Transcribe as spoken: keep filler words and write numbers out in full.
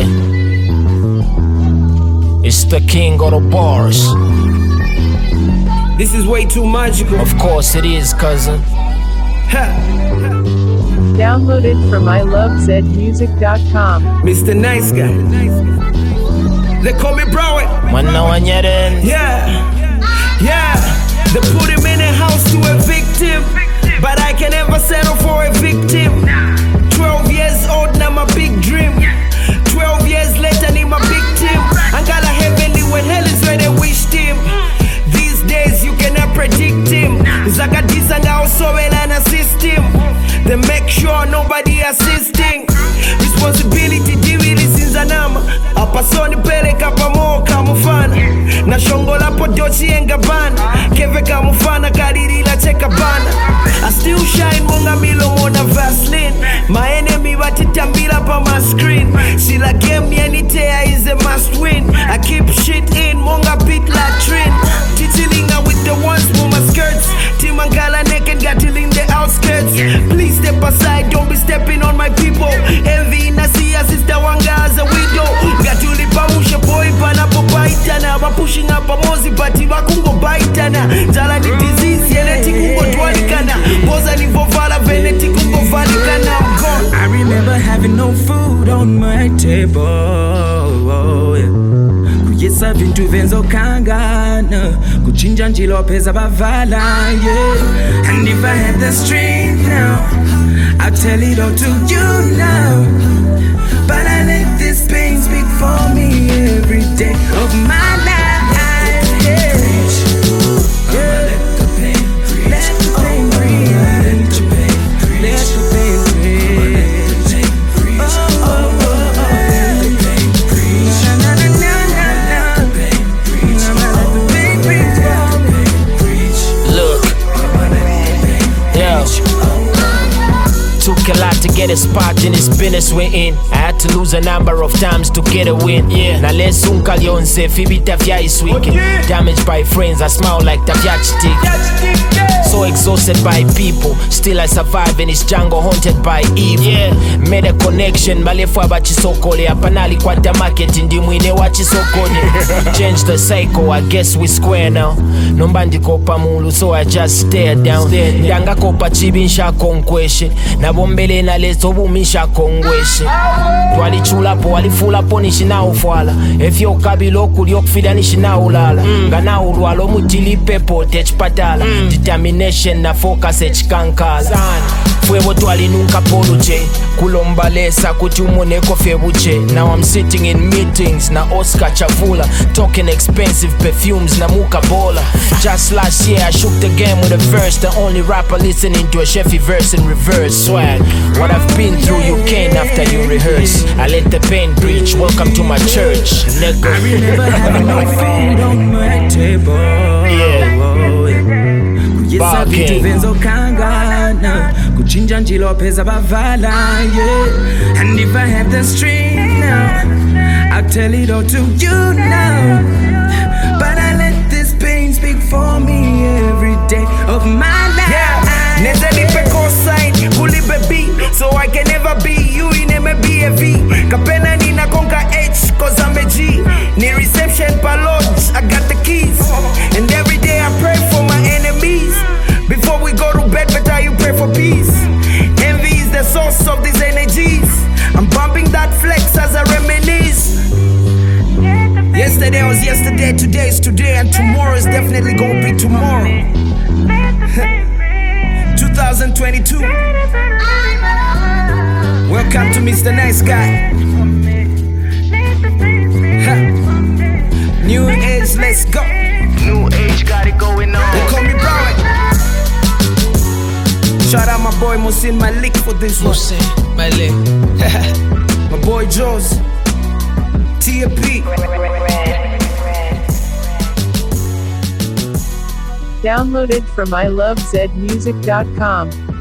Yeah. It's the king of the bars. This is way too magical. Of course it is, cousin. Ha. Downloaded from I love zed music dot com. Mister Nice Guy. They call me Broward. Manawanyeren. Yeah, yeah. They put him in a house to a victim, but I can never settle for a victim. Twelve years old, now my big dream. Twelve years later, need my big team. Angala heavenly when hell is where they wished him. These days you cannot predict him. Zakadisanga also well and assist him. They make sure nobody assisting. Responsibility divili sinzanama. Apasoni pele kapamo kamufana. Na shongola podochi engabana. Keve kamufana kadirila chekabana. I still shine monga milo mona Vaseline. My enemy batitambila pa my screen. Sila game yanitea is a must win. I keep shit in monga pit latrine. Titilinga with the ones mama skirts. Timangala naked gatiling the outskirts. Please step aside, don't be stepping on my people. Envy Nasia sister wanga as a widow. Gatuli pamusha boy panapo baitana. Ba pushing up a mozi pati bakungo baitana. Jala ni disease yeneti kungo dwalikana. Boza ni vovala veneti kungo valikana. I'm gone. I remember having no food on my table. Oh, yeah. Kuyesa vintu venzo kangana. Kuchinja njilo peza bavala, yeah. And if I had the strength now, I'd tell it all to you now. But I let this pain speak for me every day of my life, yeah. Yeah. Let the pain preach. Let the pain breathe. Let the pain preach. Let the pain breathe. Let the pain preach. Oh, oh, oh, oh. Let the pain preach. Na na na na na. Let the pain preach. Let the pain preach. Let the pain preach. Look. Yeah. Took a lot to get a spot in this business we're in. I had to lose a number of times to get a win. Yeah. Now let's unka lyonse fibita vya is weekend. Damaged by friends, I smile like the stick. So exhausted by people, still I survive in this jungle haunted by evil. Yeah. Made a connection, malefu abachisokole. Apanali kwa the market, ndi mwine wachisokone. Change the cycle, I guess we square now. Nombandi kopa mulu, so I just stare down. Ndanga kopa chibinsha konkweshe. Nabombele na lezo bumisha kongweshe. Twalichula po, walifula po nishina ufwala. Efyo kabilo kuli okufida nishina ulala. Gana urwalo mutili pepo techpatala. Determination na focus echikankala. Fwebo twali nunca poluche. Kulombalesa kuti umoneko febuche. Now I'm sitting in meetings na Oscar Chavula. Talking expensive perfumes na muka bola. Just last year I shook the game with a verse. The only rapper listening to a Chevy verse in reverse. Swag, what I've been through you can't after you rehearse. I let the pain preach, welcome to my church, nigga. I remember having no food on my table. Yeah. Oh, yeah. Kuyesa vitu venzo kangana. Kuchinja njilo peza bavala, yeah. And if I had the strength now, I'd tell it all to you now. But I let this pain speak for me every day of my life. Yeah. Neze nipe cosine, kulipe B, so I can never be you in M B A V. Kapena nina konka H, cause I'm a G. Ni reception pa lodge, I got the keys. And every day I pray for my enemies. Before we go to bed, better you pray for peace. Envy is the source of these energies. I'm bumping that flex as I reminisce. Yesterday was yesterday, today is today, and tomorrow is definitely gonna be tomorrow. twenty twenty-two. Welcome to Mister Nice Guy. Ha. New age, let's go. New age got it going on. They call me Broward. Shout out my boy Musin Malik for this one. Musin Malik. My boy Joes. T A P. Downloaded from I love zed music dot com.